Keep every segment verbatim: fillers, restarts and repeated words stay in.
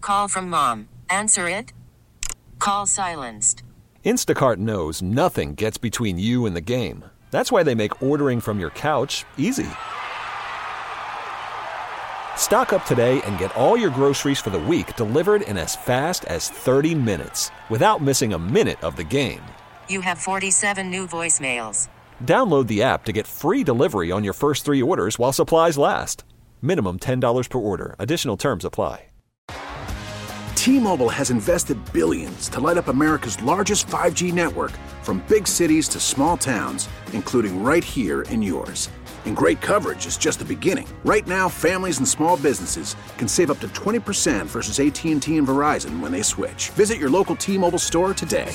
Call from mom. Answer it. Call silenced. Instacart knows nothing gets between you and the game. That's why they make ordering from your couch easy. Stock up today and get all your groceries for the week delivered in as fast as thirty minutes without missing a minute of the game. You have forty-seven new voicemails. Download the app to get free delivery on your first three orders while supplies last. Minimum ten dollars per order. Additional terms apply. T-Mobile has invested billions to light up America's largest five G network, from big cities to small towns, including right here in yours. And great coverage is just the beginning. Right now, families and small businesses can save up to twenty percent versus A T and T and Verizon when they switch. Visit your local T-Mobile store today.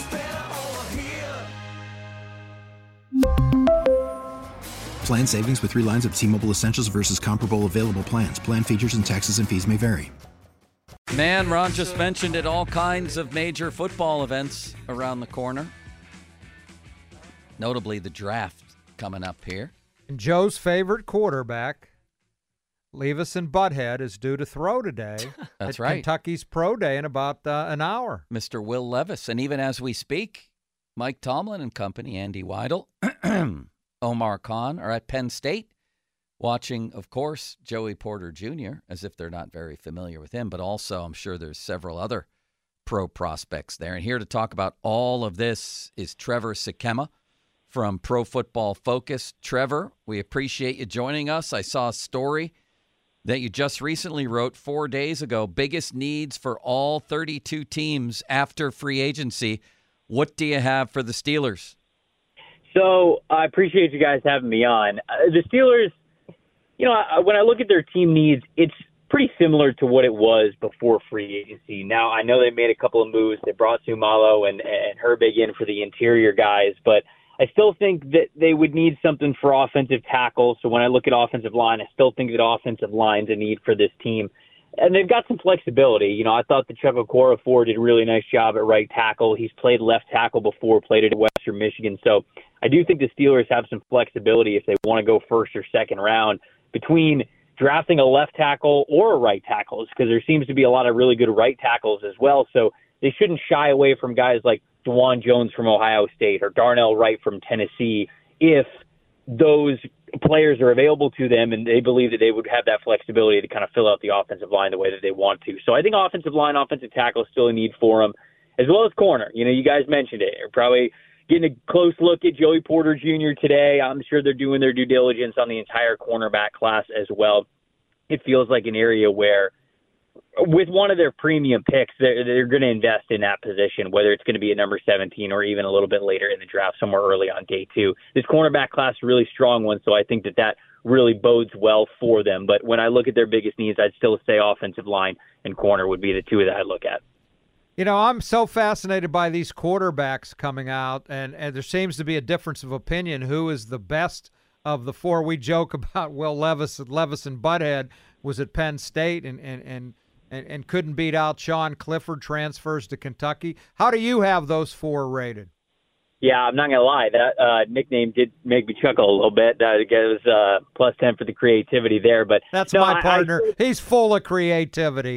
Plan savings with three lines of T-Mobile Essentials versus comparable available plans. Plan features and taxes and fees may vary. Man, Ron just mentioned it. All kinds of major football events around the corner. Notably, the draft coming up here. And Joe's favorite quarterback, Levis and Butthead, is due to throw today. That's at right. Kentucky's Pro Day in about uh, an hour. Mister Will Levis. And even as we speak, Mike Tomlin and company, Andy Weidel, Omar Khan are at Penn State watching, of course, Joey Porter Junior, as if they're not very familiar with him, but also I'm sure there's several other pro prospects there. And here to talk about all of this is Trevor Sikkema from Pro Football Focus. Trevor, we appreciate you joining us. I saw a story that you just recently wrote four days ago, biggest needs for all thirty-two teams after free agency. What do you have for the Steelers? So I appreciate you guys having me on. Uh, the Steelers, you know, I, when I look at their team needs, it's pretty similar to what it was before free agency. Now, I know they made a couple of moves. They brought Sumalo and, and Herbig in for the interior guys, but I still think that they would need something for offensive tackle. So when I look at offensive line, I still think that offensive line's a need for this team. And they've got some flexibility. You know, I thought that Chuck Okorafor did a really nice job at right tackle. He's played left tackle before, played at Western Michigan. So I do think the Steelers have some flexibility if they want to go first or second round between drafting a left tackle or a right tackle, because there seems to be a lot of really good right tackles as well. So they shouldn't shy away from guys like DeJuan Jones from Ohio State or Darnell Wright from Tennessee if those players are available to them and they believe that they would have that flexibility to kind of fill out the offensive line the way that they want to. So I think offensive line, offensive tackle is still a need for them, as well as corner. You know, you guys mentioned it. You're probably getting a close look at Joey Porter Junior today. I'm sure they're doing their due diligence on the entire cornerback class as well. It feels like an area where with one of their premium picks, they're, they're going to invest in that position, whether it's going to be at number seventeen or even a little bit later in the draft, somewhere early on day two. This cornerback class is a really strong one, so I think that that really bodes well for them. But when I look at their biggest needs, I'd still say offensive line and corner would be the two that I look at. You know, I'm so fascinated by these quarterbacks coming out, and, and there seems to be a difference of opinion who is the best of the four. We joke about Will Levis, Levis and Butthead was at Penn State and, and, and, and, and couldn't beat out Sean Clifford, transfers to Kentucky. How do you have those four rated? Yeah, I'm not going to lie. That uh, nickname did make me chuckle a little bit. That it was uh, plus ten for the creativity there. But That's no, my I, partner. I, He's full of creativity.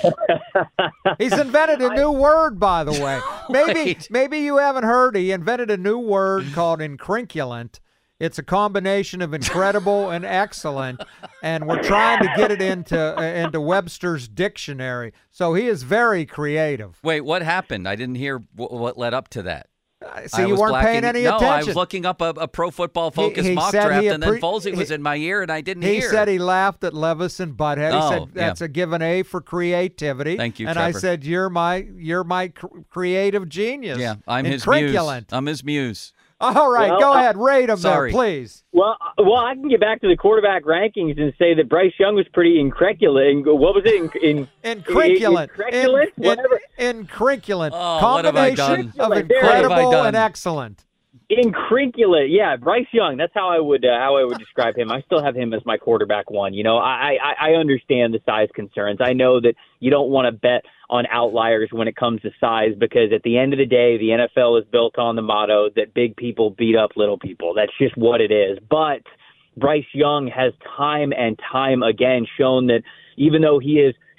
He's invented a new word, by the way. Maybe Wait. maybe you haven't heard. He invented a new word called incrinculant. It's a combination of incredible and excellent, and we're trying to get it into uh, into Webster's dictionary. So he is very creative. Wait, what happened? I didn't hear w- what led up to that. Uh, So I you was weren't paying blacking- any no, attention. I was looking up a, a Pro Football Focus He- he mock said draft, he and then appre- Folsey was he- in my ear, and I didn't He hear. said he laughed at Levis and Butthead. He Oh, said that's yeah. a given A for creativity. Thank you, And I Trevor. said you're my you're my cr- creative genius. Yeah, I'm his muse. Incrinculant. I'm his muse. All right, Well, go uh, ahead, rate him sorry. there, please. Well, uh, well, I can get back to the quarterback rankings and say that Bryce Young was pretty increculate. What was it? In, in, Incrinculant. Incrinculant? In- Whatever. in- Incrinculant. Oh, what have I Combination done? of What have I incredible done? and excellent. Incrinculate, yeah, Bryce Young. That's how I would uh, how I would describe him. I still have him as my quarterback one. You know, I, I I understand the size concerns. I know that you don't want to bet on outliers when it comes to size, because at the end of the day, the N F L is built on the motto that big people beat up little people. That's just what it is. But Bryce Young has time and time again shown that even though he is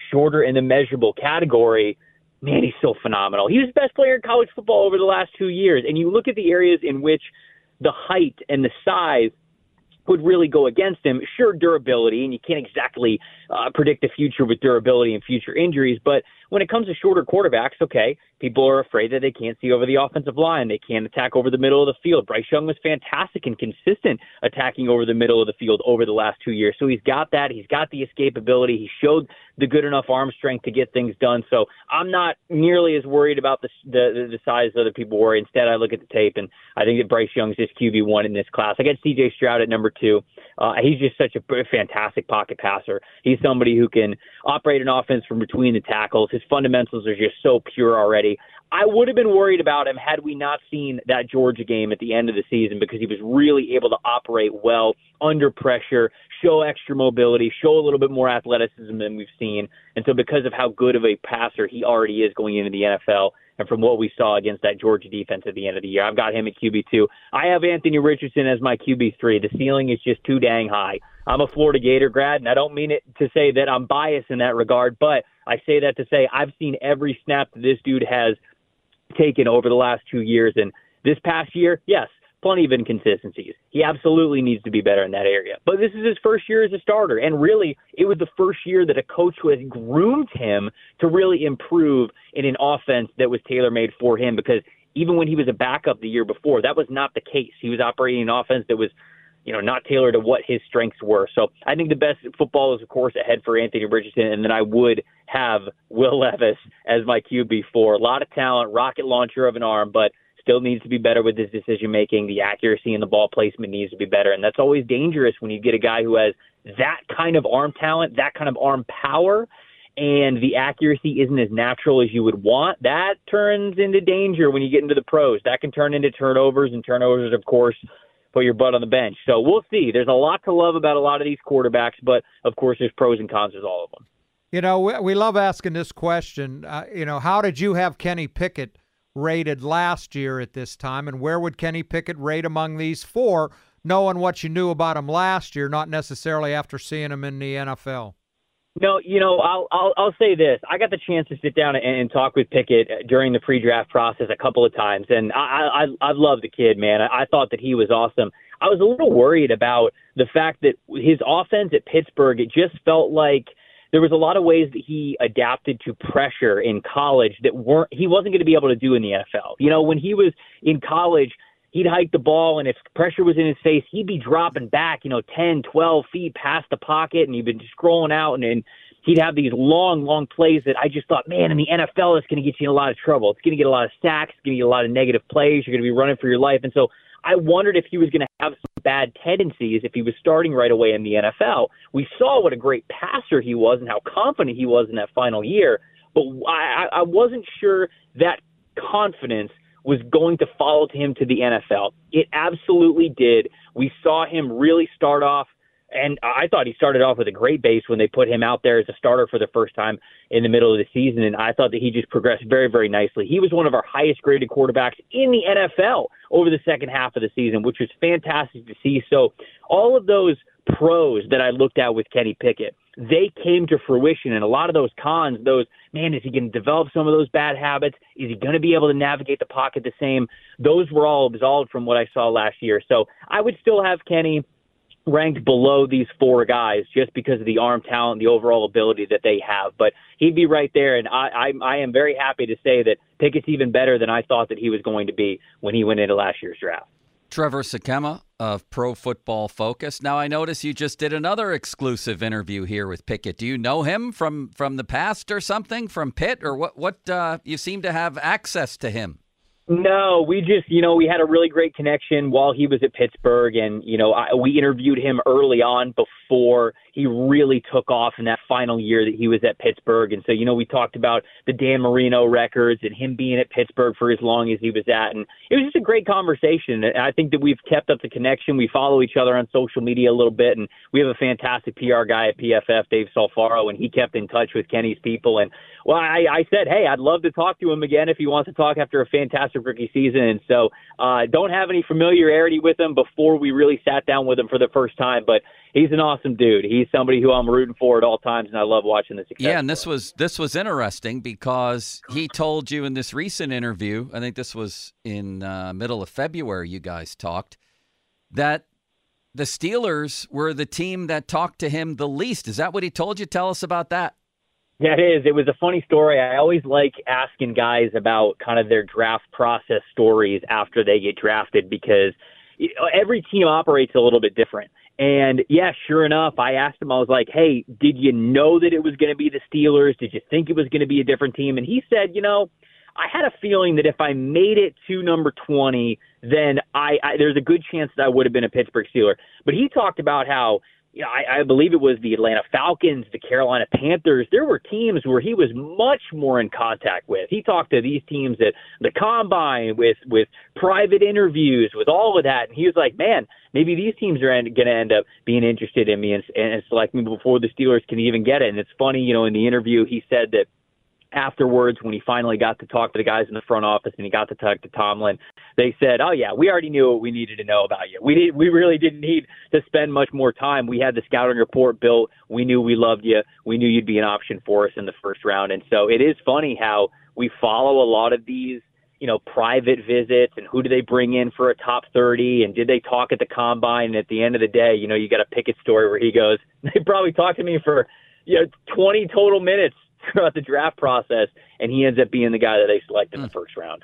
shorter in the measurable category, man, he's so phenomenal. He was the best player in college football over the last two years. And you look at the areas in which the height and the size would really go against him. Sure, durability, and you can't exactly uh, predict the future with durability and future injuries, but when it comes to shorter quarterbacks, okay, people are afraid that they can't see over the offensive line. They can't attack over the middle of the field. Bryce Young was fantastic and consistent attacking over the middle of the field over the last two years. So he's got that. He's got the escapability. He showed the good enough arm strength to get things done. So I'm not nearly as worried about the the, the size other people worry. Instead, I look at the tape, and I think that Bryce Young's just Q B one in this class. I got C J Stroud at number two. Uh, he's just such a fantastic pocket passer. He's somebody who can operate an offense from between the tackles. His fundamentals are just so pure already. I would have been worried about him had we not seen that Georgia game at the end of the season, because he was really able to operate well under pressure, show extra mobility, show a little bit more athleticism than we've seen. And so because of how good of a passer he already is going into the N F L, and from what we saw against that Georgia defense at the end of the year, I've got him at Q B two. I have Anthony Richardson as my Q B three. The ceiling is just too dang high. I'm a Florida Gator grad, and I don't mean it to say that I'm biased in that regard, but I say that to say I've seen every snap that this dude has taken over the last two years. And this past year, yes, plenty of inconsistencies. He absolutely needs to be better in that area. But this is his first year as a starter. And really, it was the first year that a coach who has groomed him to really improve in an offense that was tailor-made for him. Because even when he was a backup the year before, that was not the case. He was operating an offense that was, you know, not tailored to what his strengths were. So I think the best football is, of course, ahead for Anthony Richardson, and then I would have Will Levis as my Q B four. A lot of talent, rocket launcher of an arm, but still needs to be better with his decision-making. The accuracy and the ball placement needs to be better, and that's always dangerous when you get a guy who has that kind of arm talent, that kind of arm power, and the accuracy isn't as natural as you would want. That turns into danger when you get into the pros. That can turn into turnovers, and turnovers, of course, put your butt on the bench. So we'll see. There's a lot to love about a lot of these quarterbacks, but of course there's pros and cons with all of them. You know, we, we love asking this question. Uh, you know, how did you have Kenny Pickett rated last year at this time, and where would Kenny Pickett rate among these four, knowing what you knew about him last year, not necessarily after seeing him in the N F L? No, you know, I'll I'll, I'll say this. I got the chance to sit down and, and talk with Pickett during the pre-draft process a couple of times, and I I, I love the kid, man. I, I thought that he was awesome. I was a little worried about the fact that his offense at Pittsburgh, it just felt like there was a lot of ways that he adapted to pressure in college that weren't he wasn't going to be able to do in the N F L. You know, when he was in college, he'd hike the ball, and if pressure was in his face, he'd be dropping back, you know, ten, twelve feet past the pocket, and he'd been scrolling out, and, and he'd have these long, long plays that I just thought, man, in the N F L, it's going to get you in a lot of trouble. It's going to get a lot of sacks. It's going to get a lot of negative plays. You're going to be running for your life. And so I wondered if he was going to have some bad tendencies if he was starting right away in the N F L. We saw what a great passer he was and how confident he was in that final year, but I, I wasn't sure that confidence was going to follow him to the N F L. It absolutely did. We saw him really start off, and I thought he started off with a great base when they put him out there as a starter for the first time in the middle of the season, and I thought that he just progressed very, very nicely. He was one of our highest-graded quarterbacks in the N F L over the second half of the season, which was fantastic to see. So all of those pros that I looked at with Kenny Pickett, they came to fruition, and a lot of those cons, those, man, is he going to develop some of those bad habits? Is he going to be able to navigate the pocket the same? Those were all absolved from what I saw last year. So I would still have Kenny ranked below these four guys just because of the arm talent, the overall ability that they have. But he'd be right there, and I, I, I am very happy to say that Pickett's even better than I thought that he was going to be when he went into last year's draft. Trevor Sakema of Pro Football Focus. Now, I notice you just did another exclusive interview here with Pickett. Do you know him from, from the past or something, from Pitt, or what? What uh, you seem to have access to him? No, we just, you know, we had a really great connection while he was at Pittsburgh, and, you know, I, we interviewed him early on before he really took off in that final year that he was at Pittsburgh. And so, you know, we talked about the Dan Marino records and him being at Pittsburgh for as long as he was at. And it was just a great conversation. And I think that we've kept up the connection. We follow each other on social media a little bit, and we have a fantastic P R guy at P F F, Dave Solfaro, and he kept in touch with Kenny's people. And, well, I, I said, hey, I'd love to talk to him again if he wants to talk after a fantastic rookie season. And so uh, don't have any familiarity with him before we really sat down with him for the first time. But he's an awesome dude. He's somebody who I'm rooting for at all times, and I love watching the success. Yeah, and this was this was interesting because he told you in this recent interview, I think this was in uh, middle of February, you guys talked, that the Steelers were the team that talked to him the least. Is that what he told you? Tell us about that. Yeah, it is. It was a funny story. I always like asking guys about kind of their draft process stories after they get drafted because you know, every team operates a little bit different. And, yeah, sure enough, I asked him, I was like, hey, did you know that it was going to be the Steelers? Did you think it was going to be a different team? And he said, you know, I had a feeling that if I made it to number twenty, then I, I there's a good chance that I would have been a Pittsburgh Steeler. But he talked about how, you know, I, I believe it was the Atlanta Falcons, the Carolina Panthers. There were teams where he was much more in contact with. He talked to these teams at the Combine with, with private interviews, with all of that. And he was like, man, maybe these teams are going to end up being interested in me and, and select me before the Steelers can even get it. And it's funny, you know, in the interview, he said that afterwards, when he finally got to talk to the guys in the front office and he got to talk to Tomlin, they said, oh, yeah, we already knew what we needed to know about you. We did, we really didn't need to spend much more time. We had the scouting report built. We knew we loved you. We knew you'd be an option for us in the first round. And so it is funny how we follow a lot of these, you know, private visits and who do they bring in for a top thirty and did they talk at the Combine? And at the end of the day, you know, you got a Pickett story where he goes, they probably talked to me for, you know, twenty total minutes throughout the draft process, and he ends up being the guy that they select in the first round.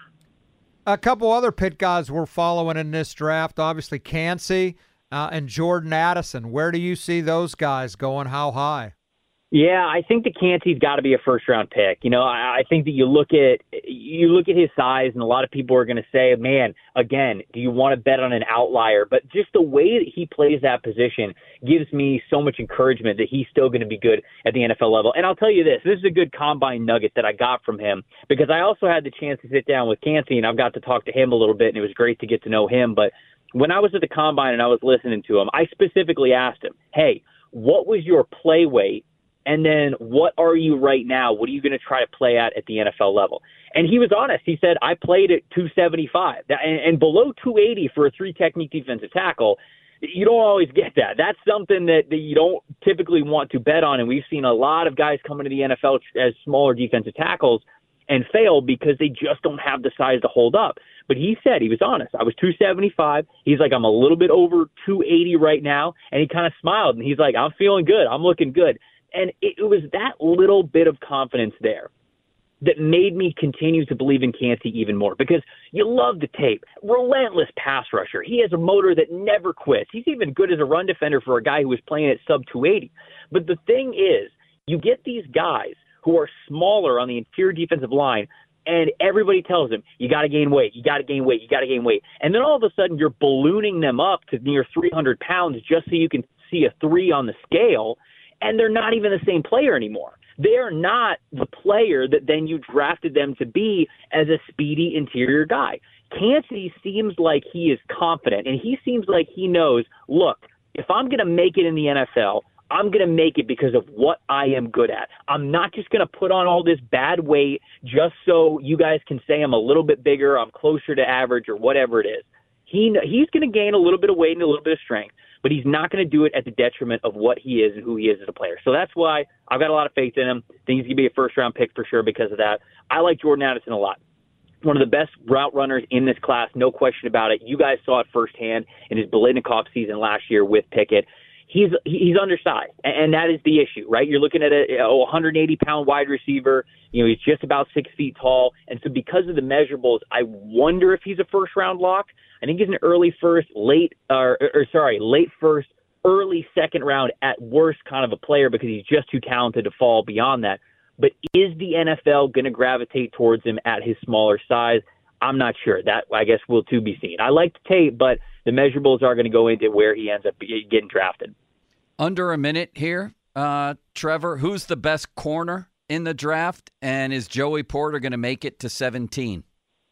A couple other Pitt guys we're following in this draft, obviously Kancey uh, and Jordan Addison. Where do you see those guys going? How high? Yeah, I think that Kancey's got to be a first-round pick. You know, I, I think that you look at you look at his size, and a lot of people are going to say, man, again, do you want to bet on an outlier? But just the way that he plays that position gives me so much encouragement that he's still going to be good at the N F L level. And I'll tell you this, this is a good Combine nugget that I got from him because I also had the chance to sit down with Kancey, and I've got to talk to him a little bit, and it was great to get to know him. But when I was at the Combine and I was listening to him, I specifically asked him, hey, what was your play weight? And then what are you right now? What are you going to try to play at at the N F L level? And he was honest. He said, I played at two seventy-five. And, and below two eighty for a three-technique defensive tackle, you don't always get that. That's something that, that you don't typically want to bet on. And we've seen a lot of guys come into the N F L as smaller defensive tackles and fail because they just don't have the size to hold up. But he said, he was honest. I was two seventy-five. He's like, I'm a little bit over two eighty right now. And he kind of smiled. And he's like, I'm feeling good. I'm looking good. And it was that little bit of confidence there that made me continue to believe in Kancey even more because you love the tape. Relentless pass rusher. He has a motor that never quits. He's even good as a run defender for a guy who was playing at sub two eighty. But the thing is, you get these guys who are smaller on the interior defensive line, and everybody tells them, you got to gain weight, you got to gain weight, you got to gain weight. And then all of a sudden you're ballooning them up to near three hundred pounds just so you can see a three on the scale. And they're not even the same player anymore. They're not the player that then you drafted them to be as a speedy interior guy. Kancey seems like he is confident, and he seems like he knows, look, if I'm going to make it in the N F L, I'm going to make it because of what I am good at. I'm not just going to put on all this bad weight just so you guys can say I'm a little bit bigger, I'm closer to average, or whatever it is. He He's going to gain a little bit of weight and a little bit of strength, but he's not going to do it at the detriment of what he is and who he is as a player. So that's why I've got a lot of faith in him. I think he's going to be a first-round pick for sure because of that. I like Jordan Addison a lot. One of the best route runners in this class, no question about it. You guys saw it firsthand in his Biletnikoff season last year with Pickett. He's he's undersized, and that is the issue, right? You're looking at a, a one hundred eighty pound wide receiver. You know, he's just about six feet tall. And so because of the measurables, I wonder if he's a first-round lock. I think he's an early first, late, or, or sorry, late first, early second round at worst kind of a player because he's just too talented to fall beyond that. But is the N F L going to gravitate towards him at his smaller size? I'm not sure. That, I guess, will to be seen. I like the tape, but the measurables are going to go into where he ends up getting drafted. Under a minute here, uh, Trevor. Who's the best corner in the draft, and is Joey Porter going to make it to seventeen?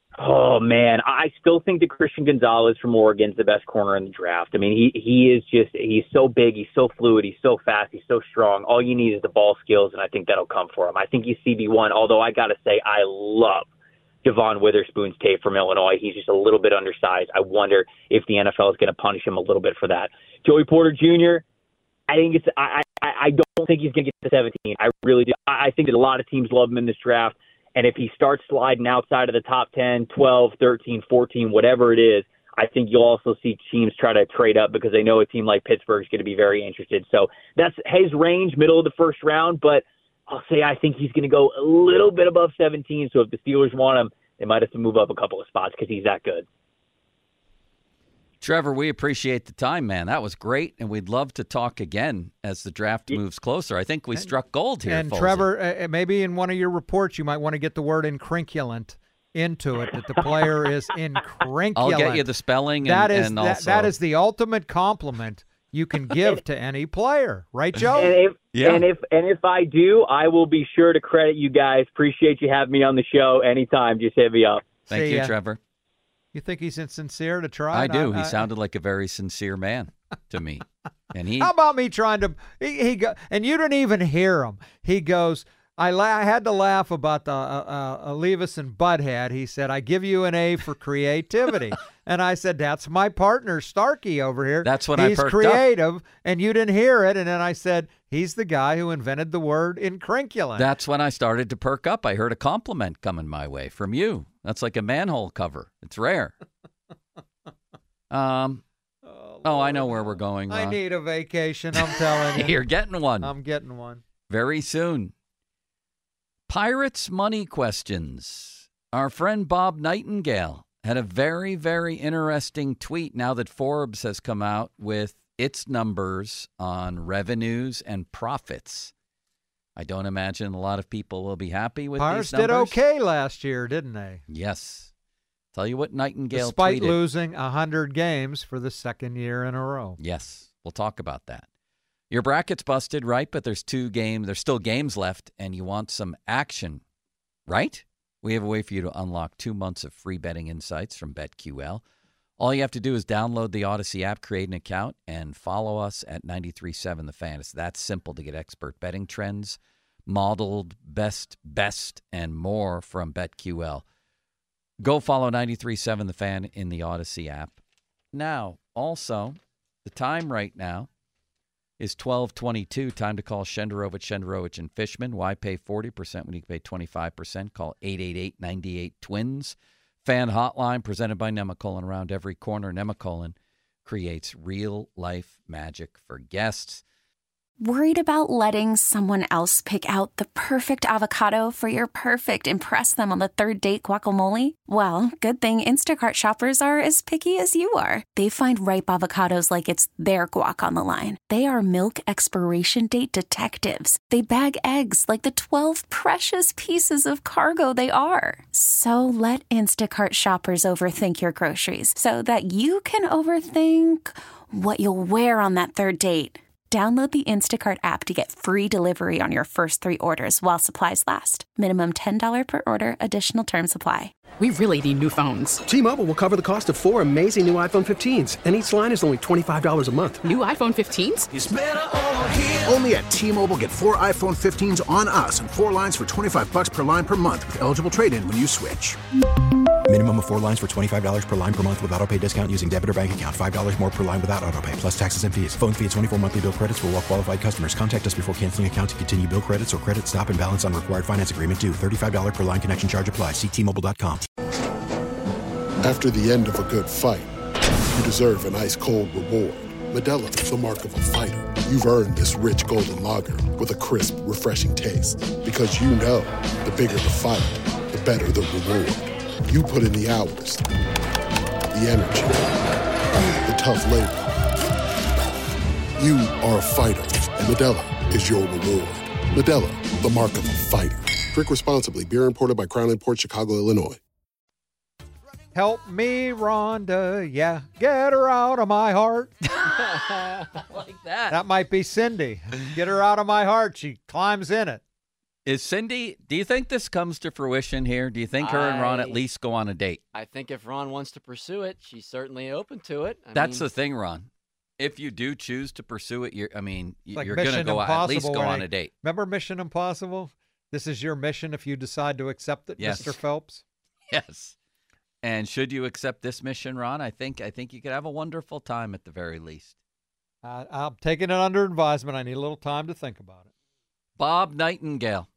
Oh, man, I still think that Christian Gonzalez from Oregon is the best corner in the draft. I mean, he he is just, he's so big, he's so fluid, he's so fast, he's so strong. All you need is the ball skills, and I think that'll come for him. I think he's C B one, although I got to say I love Devon Witherspoon's tape from Illinois. He's just a little bit undersized. I wonder if the N F L is going to punish him a little bit for that. Joey Porter Junior, I think it's I, I, I don't think he's going to get to seventeen. I really do. I, I think that a lot of teams love him in this draft. And if he starts sliding outside of the top ten, twelve, thirteen, fourteen, whatever it is, I think you'll also see teams try to trade up because they know a team like Pittsburgh is going to be very interested. So that's his range, middle of the first round. But I'll say I think he's going to go a little bit above seventeen. So if the Steelers want him, they might have to move up a couple of spots because he's that good. Trevor, we appreciate the time, man. That was great, and we'd love to talk again as the draft Yeah. moves closer. I think we struck gold here, And Folsey. Trevor, uh, maybe in one of your reports, you might want to get the word incrinculant into it, that the player is incrinculant. I'll get you the spelling and, that is, and that, also that is the ultimate compliment you can give to any player, right, Joe? And if, Yeah. and if and if I do, I will be sure to credit you guys. Appreciate you having me on the show anytime. Just hit me up. Thank See you, ya. Trevor. You think he's insincere to try? I it? do. He I- sounded like a very sincere man to me. And he How about me trying to? He, he go, and you didn't even hear him. He goes, I, la- I had to laugh about the uh, uh, Levis and Butthead. He said, I give you an A for creativity. And I said, that's my partner, Starkey, over here. That's when I He's perked up. creative, and you didn't hear it. And then I said, he's the guy who invented the word incrinculant. That's when I started to perk up. I heard a compliment coming my way from you. That's like a manhole cover. It's rare. Um. Oh, I know where we're going, I Ron. need a vacation, I'm telling you. You're getting one I'm getting one. very soon. Pirates money questions. Our friend Bob Nightingale had a very, very interesting tweet now that Forbes has come out with its numbers on revenues and profits. I don't imagine a lot of people will be happy with Pirates these did numbers. okay last year, didn't they? Yes. Tell you what Nightingale Despite tweeted. losing one hundred games for the second year in a row. Yes, we'll talk about that. Your bracket's busted, right? But there's two games. There's still games left, and you want some action, right? We have a way for you to unlock two months of free betting insights from BetQL. All you have to do is download the Odyssey app, create an account, and follow us at ninety-three point seven The Fan. It's that simple to get expert betting trends, modeled best, best, and more from BetQL. Go follow ninety-three point seven The Fan in the Odyssey app. Now, also, the time right now is twelve twenty-two. Time to call Shenderovich, Shenderovich, and Fishman. Why pay forty percent when you can pay twenty-five percent? Call eight eight eight, nine eight, twins. Fan hotline presented by Nemacolin. Around every corner, Nemacolin creates real-life magic for guests. Worried about letting someone else pick out the perfect avocado for your perfect impress them on the third date guacamole? Well, good thing Instacart shoppers are as picky as you are. They find ripe avocados like it's their guac on the line. They are milk expiration date detectives. They bag eggs like the twelve precious pieces of cargo they are. So let Instacart shoppers overthink your groceries so that you can overthink what you'll wear on that third date. Download the Instacart app to get free delivery on your first three orders while supplies last. Minimum ten dollars per order. Additional terms apply. We really need new phones. T-Mobile will cover the cost of four amazing new iPhone fifteens, and each line is only twenty-five dollars a month. New iPhone fifteens? It's better over here. Only at T-Mobile, get four iPhone fifteens on us and four lines for twenty-five bucks per line per month with eligible trade-in when you switch. Minimum of four lines for twenty-five dollars per line per month with autopay discount using debit or bank account. five dollars more per line without autopay, plus taxes and fees. Phone fee at twenty-four monthly bill credits for well-qualified customers. Contact us before canceling account to continue bill credits or credit stop and balance on required finance agreement due. thirty-five dollars per line connection charge applies. See T Mobile dot com. After the end of a good fight, you deserve an ice-cold reward. Modelo is the mark of a fighter. You've earned this rich golden lager with a crisp, refreshing taste. Because you know, the bigger the fight, the better the reward. You put in the hours, the energy, the tough labor. You are a fighter, and Modelo is your reward. Modelo, the mark of a fighter. Drink responsibly. Beer imported by Crown Imports, Chicago, Illinois. Help me, Rhonda. Yeah, get her out of my heart. Like that. That might be Cindy. Get her out of my heart. She climbs in it. Is Cindy, do you think this comes to fruition here? Do you think her and Ron at I- least go on a date? I think if Ron wants to pursue it, she's certainly open to it. I That's mean, the thing, Ron. If you do choose to pursue it, you're, I mean, It's like you're going to Mission go out, at least Impossible go when on they- a date. Remember Mission Impossible? This is your mission if you decide to accept it, Yes. Mister Phelps. Yes. And should you accept this mission, Ron, I think I think you could have a wonderful time at the very least. Uh, I'm taking it under advisement. I need a little time to think about it. Bob Nightingale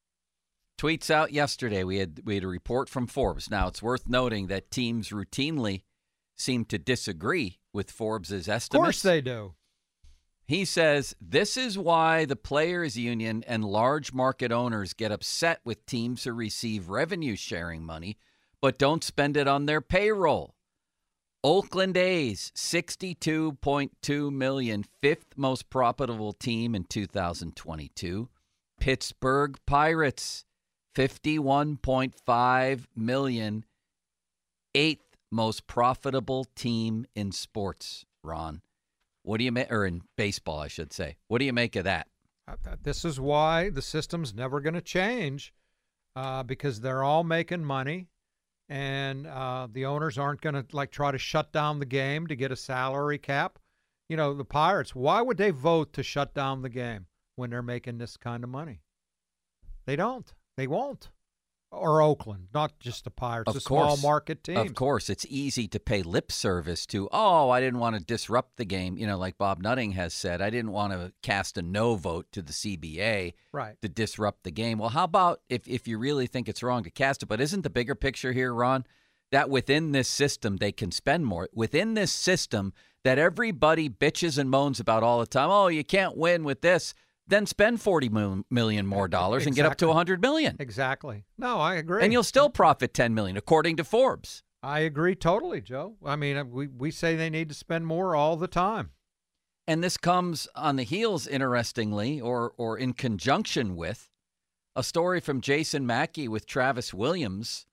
tweets out yesterday. We had we had a report from Forbes. Now, it's worth noting that teams routinely seem to disagree with Forbes' estimates. Of course they do. He says, this is why the players' union and large market owners get upset with teams who receive revenue sharing money but don't spend it on their payroll. Oakland A's, sixty-two point two million dollars, fifth most profitable team in two thousand twenty-two. Pittsburgh Pirates, fifty-one point five million dollars, eighth most profitable team in sports, Ron. What do you make, or in baseball, I should say. What do you make of that? This is why the system's never going to change, uh, because they're all making money, and uh, the owners aren't going to like try to shut down the game to get a salary cap. You know, the Pirates, why would they vote to shut down the game when they're making this kind of money? They don't. They won't. Or Oakland, not just the Pirates, of a course, small market team. Of course, it's easy to pay lip service to, oh, I didn't want to disrupt the game. You know, like Bob Nutting has said, I didn't want to cast a no vote to the C B A right. to disrupt the game. Well, how about if, if you really think it's wrong to cast it? But isn't the bigger picture here, Ron, that within this system they can spend more? Within this system that everybody bitches and moans about all the time, oh, you can't win with this. Then spend forty million more dollars exactly. and get up to one hundred million. Exactly. No, I agree. And you'll still profit ten million, according to Forbes. I agree totally, Joe. I mean, we, we say they need to spend more all the time. And this comes on the heels, interestingly, or or in conjunction with a story from Jason Mackey with Travis Williams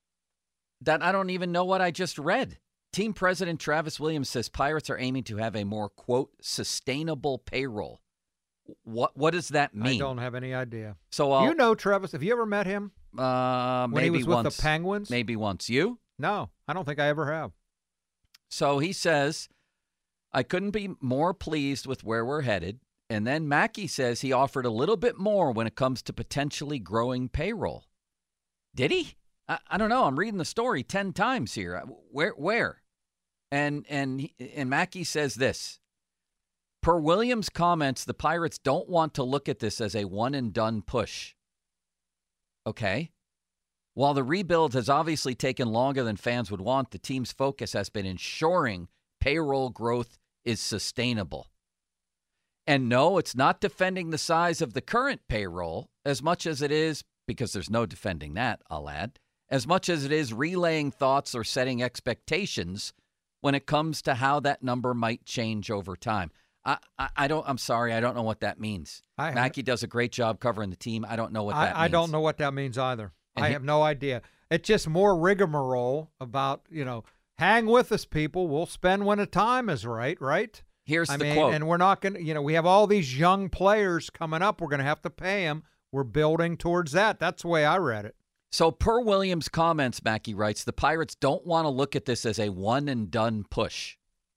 that I don't even know what I just read. Team president Travis Williams says Pirates are aiming to have a more, quote, sustainable payroll. What what does that mean? I don't have any idea. So I'll, you know Travis? Have you ever met him? Uh, when maybe he was once, with the Penguins? Maybe once. You? No, I don't think I ever have. So he says, I couldn't be more pleased with where we're headed. And then Mackey says he offered a little bit more when it comes to potentially growing payroll. Did he? I, I don't know. I'm reading the story ten times here. Where? Where? And and and Mackey says this. Per Williams' comments, the Pirates don't want to look at this as a one-and-done push. Okay. While the rebuild has obviously taken longer than fans would want, the team's focus has been ensuring payroll growth is sustainable. And no, it's not defending the size of the current payroll as much as it is, because there's no defending that, I'll add, as much as it is relaying thoughts or setting expectations when it comes to how that number might change over time. I, I, I don't. I'm sorry. I don't know what that means. I Mackey does a great job covering the team. I don't know what I, that means. I don't know what that means either. And I he, have no idea. It's just more rigmarole about, you know, hang with us, people. We'll spend when the time is right, right? Here's I the mean, quote. And we're not going to, you know, we have all these young players coming up. We're going to have to pay them. We're building towards that. That's the way I read it. So per Williams' comments, Mackey writes, the Pirates don't want to look at this as a one-and-done push.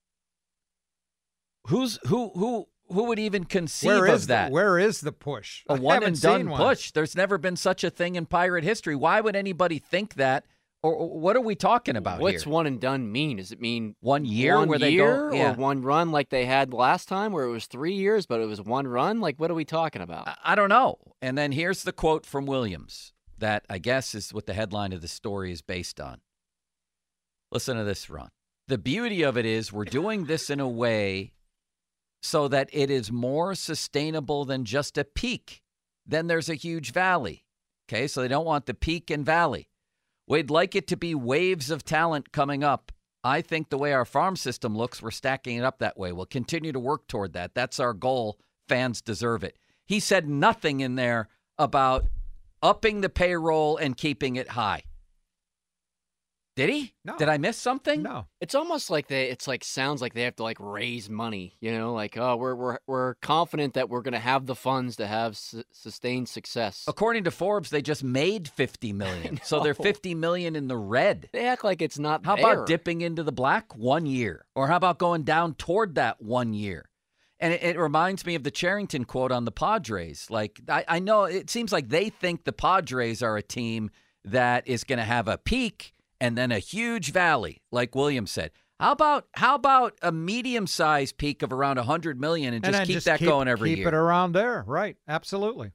Who's who who who would even conceive where is of that? The, where is the push? A I one-and-done one. push. There's never been such a thing in Pirate history. Why would anybody think that? Or, or what are we talking about What's here? one and done mean? Does it mean one year one where they year go, yeah. or one run like they had last time where it was three years, but it was one run? Like, what are we talking about? I, I don't know. And then here's the quote from Williams that I guess is what the headline of the story is based on. Listen to this, Ron. The beauty of it is we're doing this in a way so that it is more sustainable than just a peak. Then there's a huge valley. Okay, so they don't want the peak and valley. We'd like it to be waves of talent coming up. I think the way our farm system looks, we're stacking it up that way. We'll continue to work toward that. That's our goal. Fans deserve it. He said nothing in there about upping the payroll and keeping it high. Did he? No. Did I miss something? No. It's almost like they. It's like sounds like they have to like raise money. You know, like oh, we're we're we're confident that we're going to have the funds to have su- sustained success. According to Forbes, they just made fifty million, so they're fifty million in the red. They act like it's not. How there. about dipping into the black one year, or how about going down toward that one year? And it, it reminds me of the Cherington quote on the Padres. Like I, I know it seems like they think the Padres are a team that is going to have a peak and then a huge valley, like Williams said. How about how about a medium-sized peak of around one hundred million dollars and just and keep just that keep, going every keep year? Keep it around there. Right. Absolutely.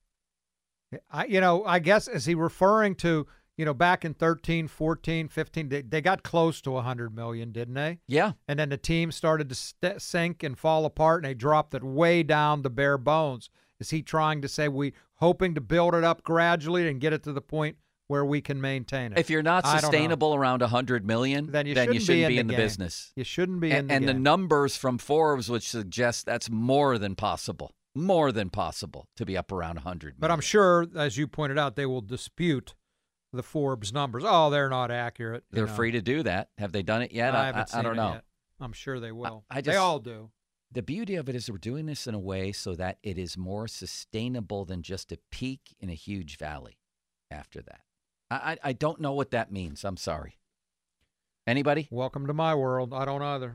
I, you know, I guess, is he referring to, you know, back in thirteen, fourteen, fifteen, they, they got close to one hundred million dollars, didn't they? Yeah. And then the team started to st- sink and fall apart, and they dropped it way down to bare bones. Is he trying to say we hoping to build it up gradually and get it to the point where we can maintain it? If you're not sustainable around one hundred million dollars, then you then shouldn't, you shouldn't be be in, in the, the game. business. You shouldn't be and, in the And game. the numbers from Forbes would suggest that's more than possible. More than possible to be up around one hundred million. But I'm sure, as you pointed out, they will dispute the Forbes numbers. Oh, they're not accurate. They're know. free to do that. Have they done it yet? I I, haven't I, seen I don't it know. yet. I'm sure they will. I, I just, they all do. The beauty of it is we're doing this in a way so that it is more sustainable than just a peak in a huge valley after that. I, I, I don't know what that means. I'm sorry. Anybody? Welcome to my world. I don't either.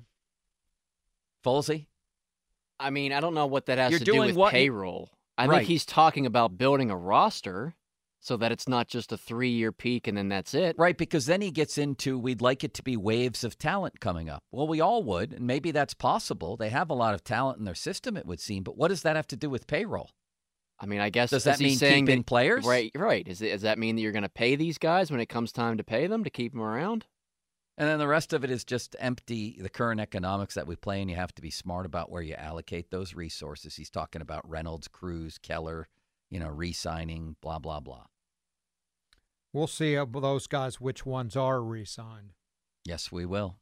Folsey? I mean, I don't know what that has You're to doing do with what- payroll. I Right. think he's talking about building a roster so that it's not just a three-year peak and then that's it. Right, because then he gets into we'd like it to be waves of talent coming up. Well, we all would, and maybe that's possible. They have a lot of talent in their system, it would seem. But what does that have to do with payroll? I mean, I guess Does is that he mean saying keeping that, players? Right, right. Is it, does that mean that you're going to pay these guys when it comes time to pay them to keep them around? And then the rest of it is just empty, the current economics that we play, and you have to be smart about where you allocate those resources. He's talking about Reynolds, Cruz, Keller, you know, re-signing, blah, blah, blah. We'll see of those guys which ones are re-signed. Yes, we will.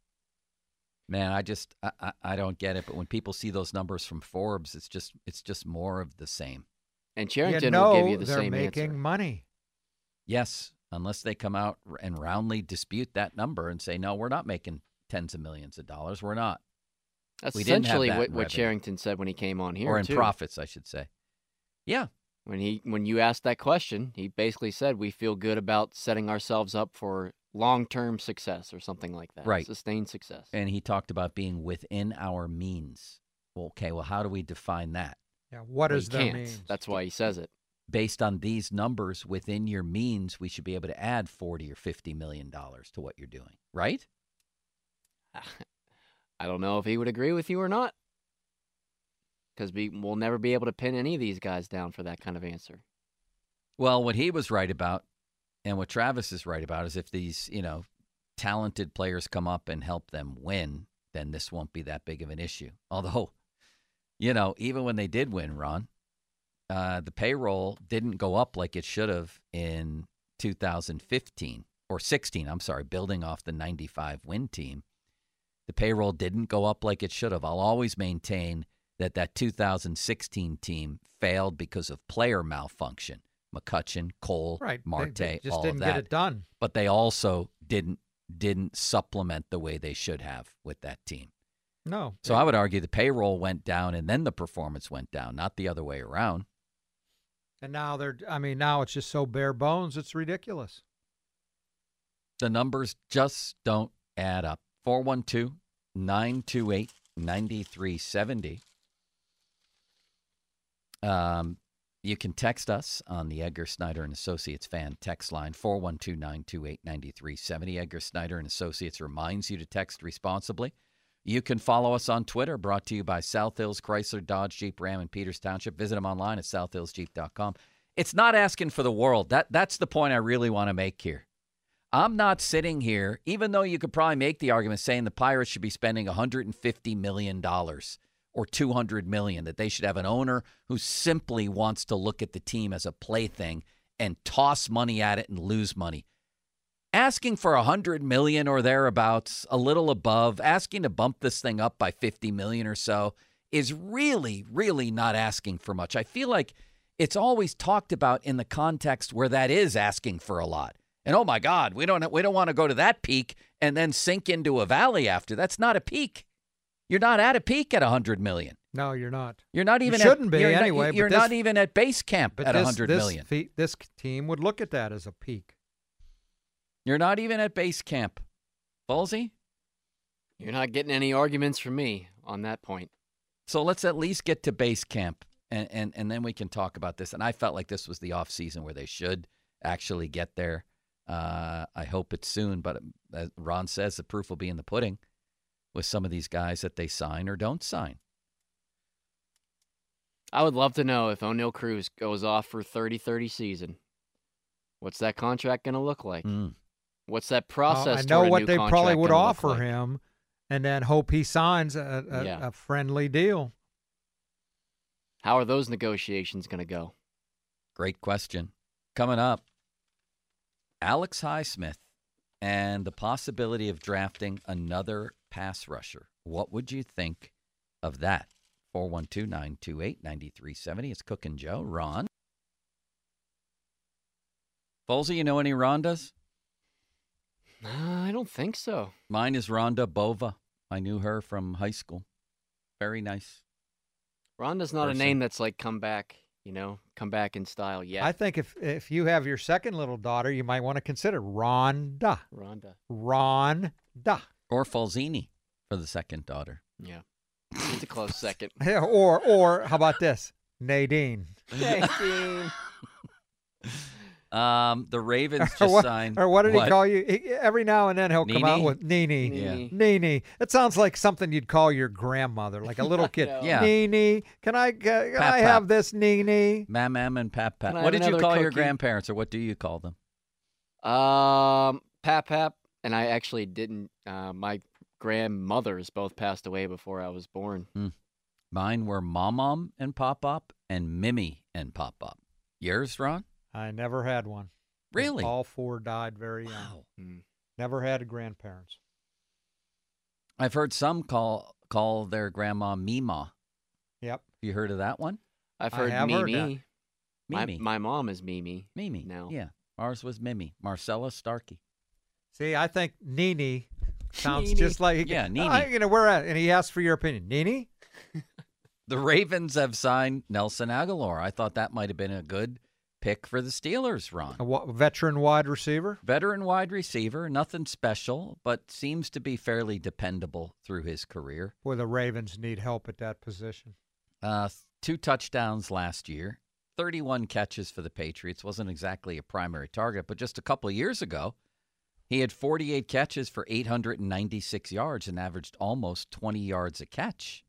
Man, I just I, I, I don't get it. But when people see those numbers from Forbes, it's just it's just more of the same. And You Charrington know will give you the they're same making answer. money. Yes, unless they come out and roundly dispute that number and say, no, we're not making tens of millions of dollars. We're not. That's We didn't have essentially that what, in what revenue. Charrington said when he came on here, Or in too. profits, I should say. Yeah. When he when you asked that question, he basically said we feel good about setting ourselves up for long-term success or something like that. Right. Sustained success. And he talked about being within our means. Well, okay, well, how do we define that? Yeah, what Well, does he that can't. mean? That's why he says it. Based on these numbers within your means, we should be able to add forty or fifty million dollars to what you're doing, right? I don't know if he would agree with you or not. Because we, we'll never be able to pin any of these guys down for that kind of answer. Well, what he was right about and what Travis is right about is if these, you know, talented players come up and help them win, then this won't be that big of an issue. Although, you know, even when they did win, Ron, uh, the payroll didn't go up like it should have in two thousand fifteen or sixteen. I'm sorry, building off the ninety-five win team. The payroll didn't go up like it should have. I'll always maintain that that two thousand sixteen team failed because of player malfunction. McCutchen, Cole, Right. they- Marte, they just all didn't of get that. it done. But they also didn't didn't supplement the way they should have with that team. No. So I would argue the payroll went down and then the performance went down, not the other way around. And now they're, I mean, now it's just so bare bones, it's ridiculous. The numbers just don't add up. four one two, nine two eight, nine three seven zero. Um, you can text us on the Edgar Snyder and Associates fan text line, four one two, nine two eight, nine three seven zero. Edgar Snyder and Associates reminds you to text responsibly. You can follow us on Twitter, brought to you by South Hills Chrysler, Dodge, Jeep, Ram, and Peters Township. Visit them online at south hills jeep dot com. It's not asking for the world. That That's the point I really want to make here. I'm not sitting here, even though you could probably make the argument saying the Pirates should be spending one hundred fifty million dollars or two hundred million dollars, that they should have an owner who simply wants to look at the team as a plaything and toss money at it and lose money. Asking for one hundred million dollars or thereabouts, a little above, asking to bump this thing up by fifty million dollars or so is really, really not asking for much. I feel like it's always talked about in the context where that is asking for a lot. And oh my God, we don't we don't want to go to that peak and then sink into a valley after. That's not a peak. You're not at a peak at one hundred million. No, you're not. You're not even you shouldn't at, be you're not- anyway. You're but this, not even at base camp but at this, one hundred this million. fe- this team would look at that as a peak. You're not even at base camp. Ballsy? You're not getting any arguments from me on that point. So let's at least get to base camp, and, and, and then we can talk about this. And I felt like this was the off season where they should actually get there. Uh, I hope it's soon, but as Ron says, the proof will be in the pudding with some of these guys that they sign or don't sign. I would love to know if O'Neal Cruz goes off for thirty thirty season. What's that contract going to look like? Mm. What's that process? Uh, I know toward a what new they contract probably would gonna look offer like? him, and then hope he signs a, a, Yeah. a friendly deal. How are those negotiations going to go? Great question. Coming up, Alex Highsmith and the possibility of drafting another pass rusher. What would you think of that? four one two, nine two eight, nine three seven zero. It's Cook and Joe. Ron? Folsey, you know any Rondas? Uh, I don't think so. Mine is Rhonda Bova. I knew her from high school. Very nice. Rhonda's not person. a name that's like come back, you know, come back in style yet. I think if if you have your second little daughter, you might want to consider Rhonda. Rhonda. Rhonda. Or Falzini for the second daughter. Yeah. It's a close second. Yeah, or or how about this? Nadine. Nadine. Um, the Ravens or, just what, signed. or what did he call you? He, every now and then he'll come out Nene? with Nene. Yeah. Nene. It sounds like something you'd call your grandmother, like a little kid. know. Yeah. Nene, can I uh, can Pap, I pap. have this, Nene? Mam, mam, and pap, pap. Can I What have did you another call your cookie? grandparents, or what do you call them? Um, Pap Pap, and I actually didn't. Uh, my grandmothers both passed away before I was born. Hmm. Mine were Mom Mom and Pop Pop and Mimi and Pop Pop. Yours, Ron? I never had one. Really? All four died very young. Wow. Mm. Never had grandparents. I've heard some call call their grandma Mima. Yep. You heard of that one? I've I heard have heard Mimi. that. My, Mimi. my mom is Mimi. Mimi. now. Yeah. Ours was Mimi. Marcella Starkey. See, I think Nene sounds Nene. just like Yeah, Nene. I, you know, we're at, and he asked for your opinion. Nene? The Ravens have signed Nelson Aguilar. I thought that might have been a good pick for the Steelers, Ron. A wa- veteran wide receiver? Veteran wide receiver, nothing special, but seems to be fairly dependable through his career. Boy, the Ravens need help at that position. Uh, two touchdowns last year, thirty-one catches for the Patriots. Wasn't exactly a primary target, but just a couple of years ago, he had forty-eight catches for eight hundred ninety-six yards and averaged almost twenty yards a catch.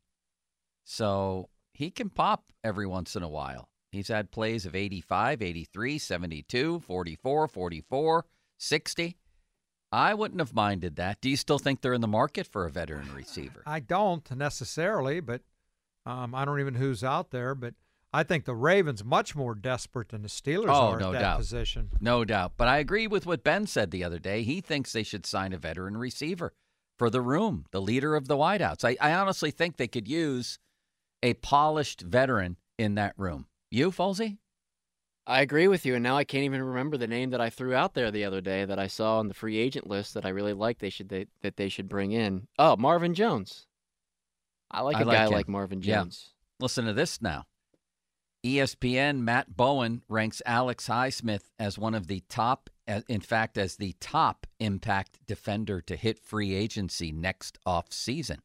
So he can pop every once in a while. He's had plays of eighty-five, eighty-three, seventy-two, forty-four, forty-four, sixty. I wouldn't have minded that. Do you still think they're in the market for a veteran receiver? I don't necessarily, but um, I don't even know who's out there. But I think the Ravens much more desperate than the Steelers Oh, are no at that doubt. position. No doubt. But I agree with what Ben said the other day. He thinks they should sign a veteran receiver for the room, the leader of the wideouts. I, I honestly think they could use a polished veteran in that room. You, Folsey? I agree with you, and now I can't even remember the name that I threw out there the other day that I saw on the free agent list that I really like. They should they, that they should bring in. Oh, Marvin Jones. I like I a like guy him. like Marvin Yeah. Jones. Listen to this now. E S P N Matt Bowen ranks Alex Highsmith as one of the top, in fact, as the top impact defender to hit free agency next off season.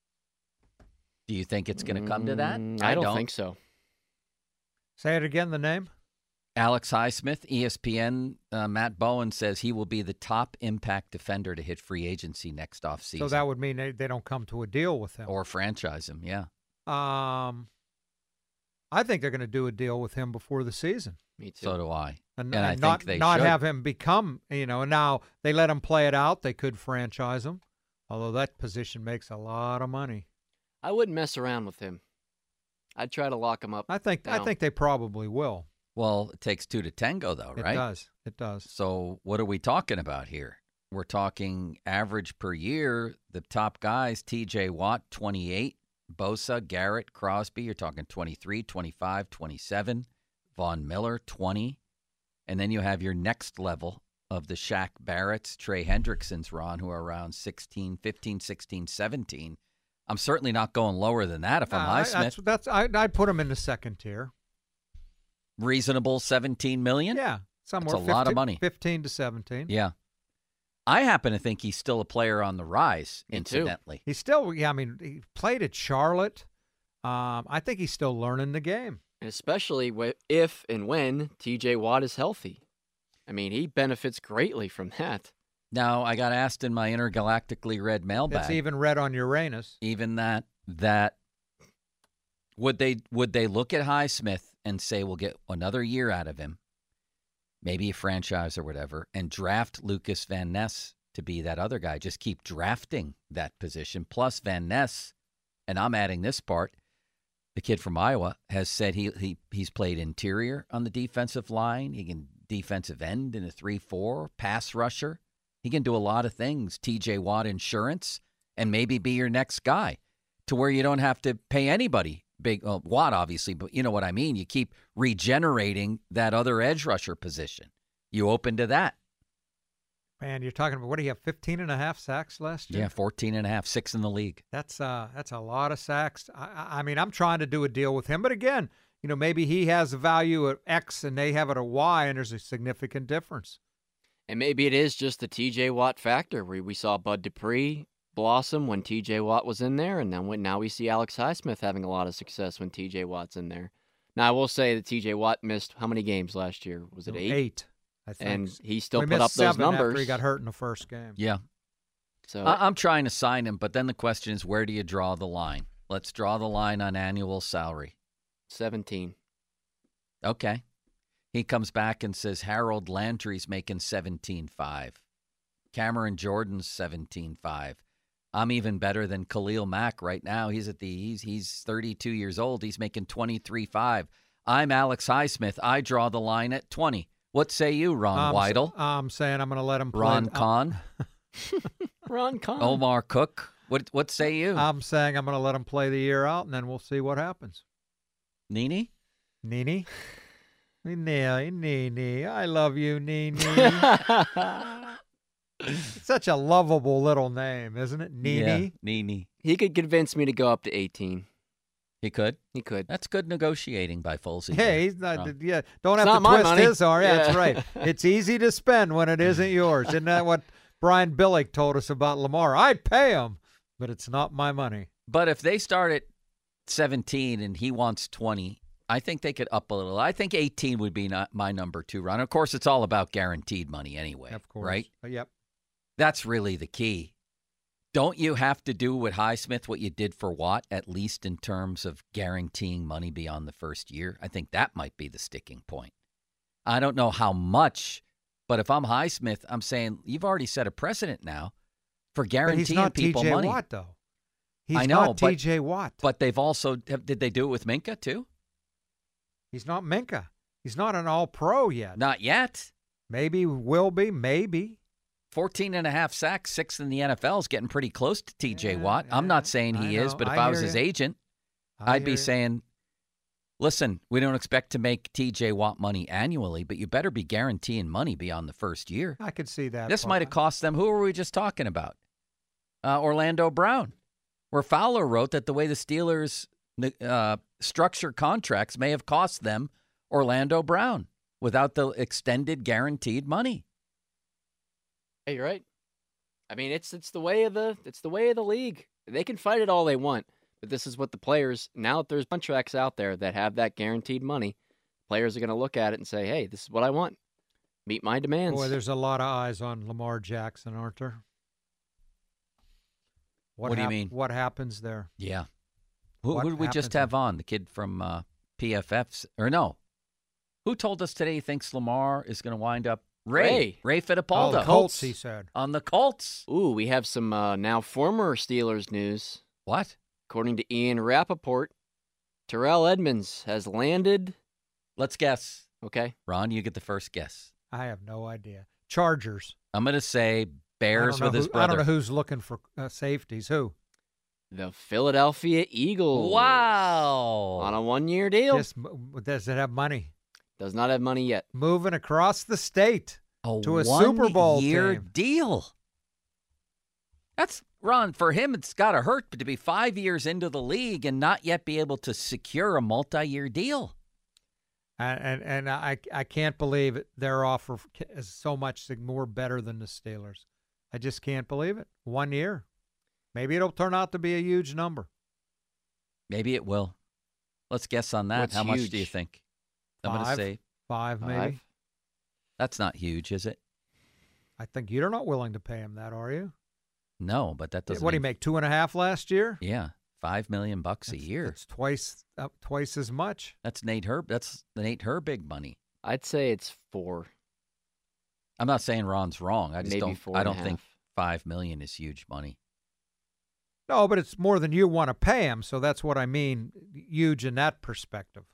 Do you think it's going to come to that? Mm, I, don't think so. Say it again, the name? Alex Highsmith, E S P N, uh, Matt Bowen says he will be the top impact defender to hit free agency next offseason. So that would mean they, they don't come to a deal with him. Or franchise him, yeah. Um, I think they're going to do a deal with him before the season. Me too. So do I. And, And I and not, think they not should. have him become, you know, and now they let him play it out. They could franchise him, although that position makes a lot of money. I wouldn't mess around with him. I'd try to lock him up. I think I now. think they probably will. Well, it takes two to tango, though, right? It does. It does. So what are we talking about here? We're talking average per year. The top guys, T J Watt, twenty-eight. Bosa, Garrett, Crosby, you're talking twenty-three, twenty-five, twenty-seven. Von Miller, twenty. And then you have your next level of the Shaq Barretts, Trey Hendricksons, Ron, who are around sixteen, fifteen, sixteen, seventeen. I'm certainly not going lower than that if I'm Uh, I- Highsmith. that's, that's I, I'd put him in the second tier. Reasonable seventeen million? Yeah, somewhere That's a lot of fifteen money. fifteen to seventeen. Yeah. I happen to think he's still a player on the rise, Me too. incidentally. He's still, yeah, I mean, he played at Charlotte. Um, I think he's still learning the game. And especially wh- if and when T J Watt is healthy. I mean, he benefits greatly from that. Now, I got asked in my intergalactically red mailbag. It's even red on Uranus. Even that, that would they would they look at Highsmith and say, we'll get another year out of him, maybe a franchise or whatever, and draft Lucas Van Ness to be that other guy. Just keep drafting that position. Plus Van Ness, and I'm adding this part, the kid from Iowa has said he, he he's played interior on the defensive line. He can defensive end in a three four, pass rusher. He can do a lot of things. T J Watt insurance, and maybe be your next guy to where you don't have to pay anybody. Big well, Watt, obviously, but you know what I mean. You keep regenerating that other edge rusher position. You open to that. Man, you're talking about, what do you have, fifteen and a half sacks last year? Yeah, fourteen and a half, six in the league. That's uh, that's a lot of sacks. I, I mean, I'm trying to do a deal with him, but again, you know, maybe he has a value at X and they have it at Y, and there's a significant difference. And maybe it is just the T J Watt factor. We we saw Bud Dupree blossom when T J Watt was in there, and then when, now we see Alex Highsmith having a lot of success when T J Watt's in there. Now, I will say that T J Watt missed how many games last year? Was it eight? Eight, I think. And he still we put up those numbers. After he got hurt in the first game. Yeah. So I- I'm trying to sign him, but then the question is, where do you draw the line? Let's draw the line on annual salary. seventeen. Okay. He comes back and says Harold Landry's making seventeen five. Cameron Jordan's seventeen five. I'm even better than Khalil Mack right now. He's at the he's he's thirty-two years old. He's making twenty-three five. I'm Alex Highsmith. I draw the line at twenty. What say you, Ron I'm, Weidel? I'm saying I'm going to let him play. Ron Kahn? Ron Kahn. Omar Cook? What what say you? I'm saying I'm going to let him play the year out, and then we'll see what happens. Nini? Nini? Nini, Nini. I love you, Nini. It's such a lovable little name, isn't it? Nini? Yeah, Nini. He could convince me to go up to eighteen. He could? He could. That's good negotiating by Folsey. Hey, he's not. Ron. Yeah, don't It's have to not my twist money. his arm. Yeah, that's Yeah. right. It's easy to spend when it isn't yours. Isn't that what Brian Billick told us about Lamar? I'd pay him, but it's not my money. But if they start at seventeen and he wants twenty, I think they could up a little. I think eighteen would be not my number two, Ron. Of course, it's all about guaranteed money anyway. Of course. Right? Uh, Yep. That's really the key. Don't you have to do with Highsmith what you did for Watt, at least in terms of guaranteeing money beyond the first year? I think that might be the sticking point. I don't know how much, but if I'm Highsmith, I'm saying you've already set a precedent now for But guaranteeing he's not people T J money. Watt, though. He's I know, not but- T J Watt. But they've also, have, did they do it with Minka too? He's not Minka. He's not an all-pro yet. Not yet. Maybe will be, maybe. fourteen and a half sacks, sixth in the N F L is getting pretty close to T J Yeah, Watt. I'm yeah, not saying I he is, know. but if I I, was hear his you. agent, I I'd be hear you. saying, listen, we don't expect to make T J Watt money annually, but you better be guaranteeing money beyond the first year. I could see that. This part. might have cost them, who were we just talking about? Uh, Orlando Brown, where Fowler wrote that the way the Steelers uh, structure contracts may have cost them Orlando Brown without the extended guaranteed money. Hey, you're right. I mean, it's it's the way of the it's the way of the league. They can fight it all they want, but this is what the players, now that there's contracts out there that have that guaranteed money, players are going to look at it and say, "Hey, this is what I want. Meet my demands." Boy, there's a lot of eyes on Lamar Jackson, aren't there? What do you hap- mean? What happens there? Yeah. Who, What who did we just happens have on? The kid from uh, P F F's? Or no. Who told us today he thinks Lamar is going to wind up? Ray. Ray. Ray Oh, Fittipaldo. the Colts, he said. On the Colts. Ooh, we have some uh, now former Steelers news. What? According to Ian Rappaport, Terrell Edmonds has landed. Let's guess. Okay. Ron, you get the first guess. I have no idea. Chargers. I'm going to say Bears I don't know with his who- brother. I don't know who's looking for uh, safeties. Who? The Philadelphia Eagles. Wow. On a one-year deal. Just, m- does it have money? Does not have money yet. Moving across the state a to a Super Bowl one-year team. deal. That's, Ron, for him, it's got to hurt to be five years into the league and not yet be able to secure a multi-year deal. And and, and I I can't believe it. Their offer is so much more better than the Steelers. I just can't believe it. One year. Maybe it'll turn out to be a huge number. Maybe it will. Let's guess on that. What's How much do you huge? think? I'm going to Five? say Five, maybe. Five. That's not huge, is it? I think you're not willing to pay him that, are you? No, but that doesn't. What did he mean- make? Two and a half last year? Yeah, five million bucks a That's- year. That's twice uh, twice as much. That's Nate Herb. That's Nate Herbig money. I'd say it's four. I'm not saying Ron's wrong. I just Maybe don't. four I and a don't think half. five million is huge money. No, but it's more than you want to pay him, so that's what I mean, huge in that perspective.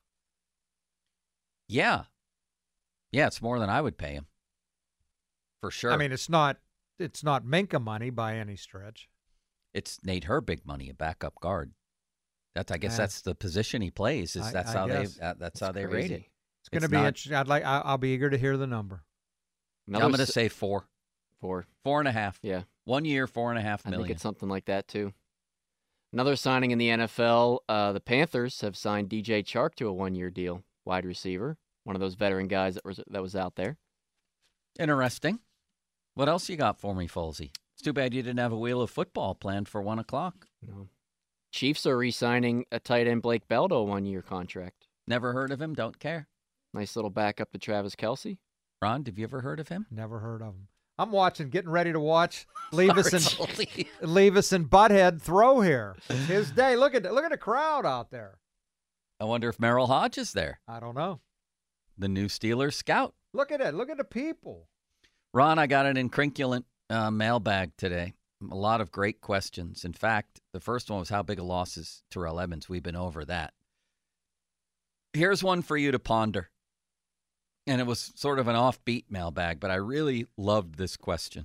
Yeah, yeah, it's more than I would pay him. For sure. I mean, it's not it's not Minka money by any stretch. It's Nate Herbig money, a backup guard. That's I guess Yeah. that's the position he plays. Is I- that's I how guess. they uh, that's, That's how they rate it. crazy. It's going to It's be not- interesting. I'd like. I, I'll be eager to hear the number. Another I'm going to s- say four, four. four and a half. Yeah, One year, four and a half I million. think it's something like that too. Another signing in the N F L. Uh, the Panthers have signed D J Chark to a one-year deal, wide receiver, one of those veteran guys that was that was out there. Interesting. What else you got for me, Folsey? It's too bad you didn't have a wheel of football planned for one o'clock. No. Chiefs are re-signing a tight end Blake Bell to a one-year contract. Never heard of him. Don't care. Nice little backup to Travis Kelce. Ron, have you ever heard of him? Never heard of him. I'm watching, getting ready to watch Levis and Sorry. Levis and Butthead throw here. It's his day. Look at look at the crowd out there. I wonder if Merrill Hodge is there, I don't know. the new Steelers scout. Look at it. Look at the people. Ron, I got an incrinculant uh, mailbag today. A lot of great questions. In fact, the first one was how big a loss is Terrell Edmonds. We've been over that. Here's one for you to ponder. And it was sort of an offbeat mailbag, but I really loved this question.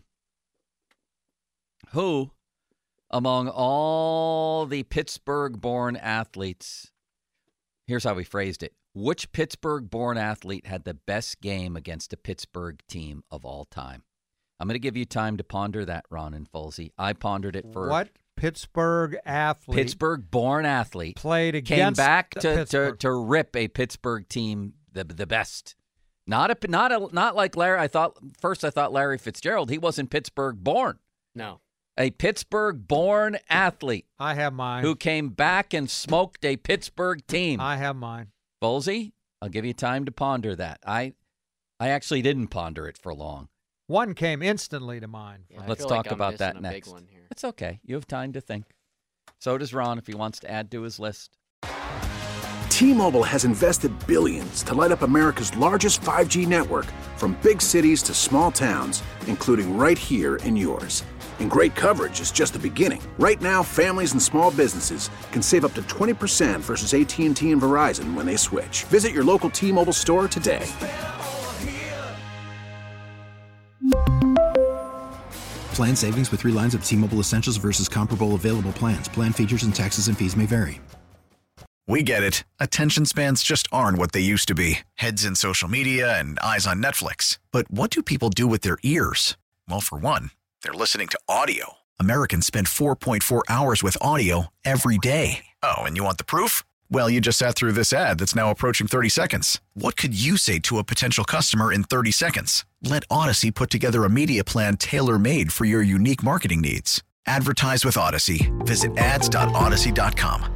Who, among all the Pittsburgh-born athletes, here's how we phrased it. Which Pittsburgh-born athlete had the best game against a Pittsburgh team of all time? I'm going to give you time to ponder that, Ron and Folsey. I pondered it for What Pittsburgh athlete Pittsburgh-born athlete played came against back the to, to Pittsburgh? to rip a Pittsburgh team the the best. Not a not a not like Larry. I thought first I thought Larry Fitzgerald. He wasn't Pittsburgh-born. No. A Pittsburgh-born athlete I have mine. who came back and smoked a Pittsburgh team. I have mine. Folsey, I'll give you time to ponder that. I I actually didn't ponder it for long. One came instantly to mind. Yeah, I Let's feel talk like I'm about missing that a next. Big one here. It's okay. You have time to think. So does Ron if he wants to add to his list. T-Mobile has invested billions to light up America's largest five G network, from big cities to small towns, including right here in yours. And great coverage is just the beginning. Right now, families and small businesses can save up to twenty percent versus A T and T and Verizon when they switch. Visit your local T-Mobile store today. Plan savings with three lines of T-Mobile Essentials versus comparable available plans. Plan features and taxes and fees may vary. We get it. Attention spans just aren't what they used to be. Heads in social media and eyes on Netflix. But what do people do with their ears? Well, for one, they're listening to audio. Americans spend four point four hours with audio every day. Oh, and you want the proof? Well, you just sat through this ad that's now approaching thirty seconds. What could you say to a potential customer in thirty seconds? Let Odyssey put together a media plan tailor-made for your unique marketing needs. Advertise with Odyssey. Visit ads dot odyssey dot com.